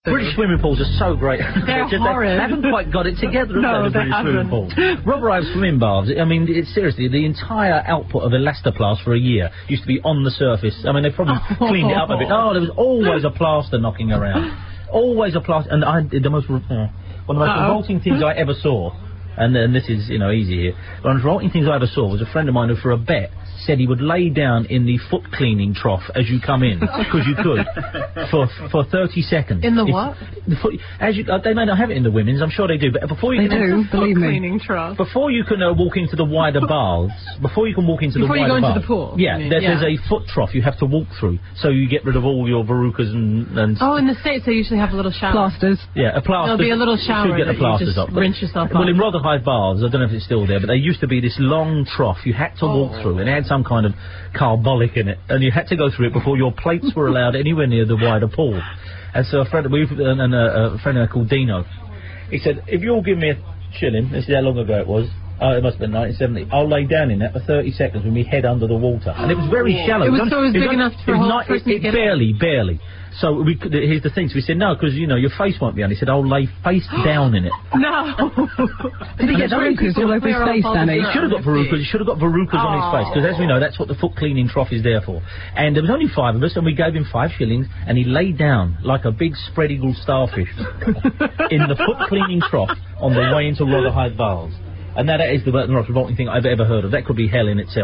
British swimming pools are so great. They're horrid. They haven't quite got it together, No, have they, the British swimming pools. Rubber Ive swimming baths, I mean, it's seriously, the entire output of Elastoplast for a year used to be on the surface. I mean, they probably cleaned it up a bit. Oh, there was always a plaster knocking around. Always a plaster. And I did one of the most revolting things I ever saw, and this is, you know, easy here, one of the revolting things I ever saw was a friend of mine who, for a bet, said he would lay down in the foot cleaning trough as you come in, because you could, for 30 seconds. In the what? The foot, they may not have it in the women's, I'm sure they do, but before you do, believe me. Cleaning trough. Before you can walk into the wider baths, before you can walk into the wider baths. Before you go into the pool. Yeah, there's a foot trough you have to walk through, so you get rid of all your verrucas and Oh, in the States they usually have a little shower. Plasters. Yeah, a plaster. There'll be a little shower get the plasters you up. just rinse yourself Well, off. in Rotherhithe baths, I don't know if it's still there, but there used to be this long trough you had to walk through, and it had some kind of carbolic in it, and you had to go through it before your plates were allowed anywhere near the wider pool. And so a friend of mine called Dino, he said, if you'll give me a shilling, this is how long ago it was, it must have been 1970, I'll lay down in that for 30 seconds with my head under the water. And it was very shallow. It was big enough for a whole person to get barely. So here's the thing. So we said, no, because, you know, your face won't be on. He said, I'll lay face down in it. No. Did he get verrucas all over his face, Danny? He should have got verrucas. He should have got verrucas on his face, because as we know, that's what the foot cleaning trough is there for. And there was only 5 of us, and we gave him 5 shillings, and he lay down like a big spread-eagle starfish in the foot cleaning trough on the way into Rotherhithe Baths. And that is the most revolting thing I've ever heard of. That could be hell in itself.